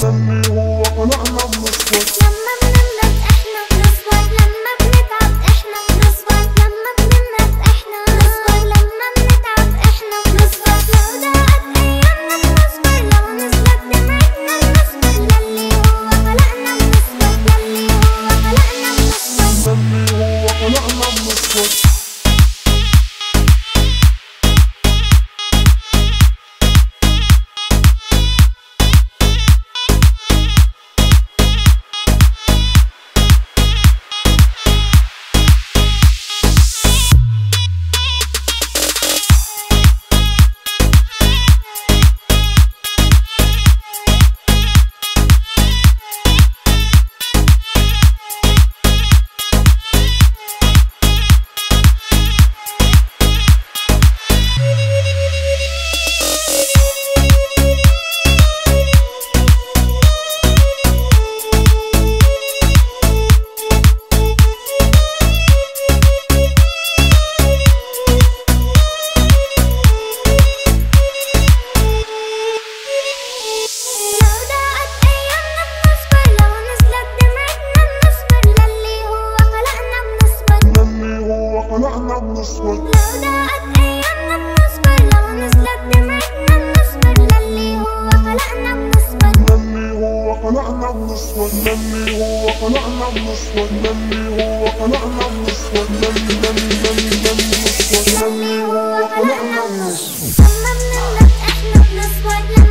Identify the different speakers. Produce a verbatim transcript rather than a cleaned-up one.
Speaker 1: للي هو خلقنا بنصبر.
Speaker 2: لما بنملك احنا بنصبر، لما بنتعب احنا بنصبر، لما بنملك احنا بنصبر، لما بنتعب احنا بنصبر. لو ضاقت ايامنا بنصبر، لو نزلت دمعتنا بنصبر، للي هو خلقنا بنصبر، للي هو خلقنا بنصبر،
Speaker 1: للي هو خلقنا بنصبر. خلقنا بنصبر.
Speaker 2: لو ضاقت ايامنا بنصبر، لو نزلت دمعتنا بنصبر، للي هو خلقنا بنصبر،
Speaker 1: للي هو خلقنا بنصبر، للي هو خلقنا بنصبر، للي هو خلقنا بنصبر، للي للي للي بنصبر، للي هو خلقنا بنصبر.
Speaker 2: لما بنملك احنا بنصبر.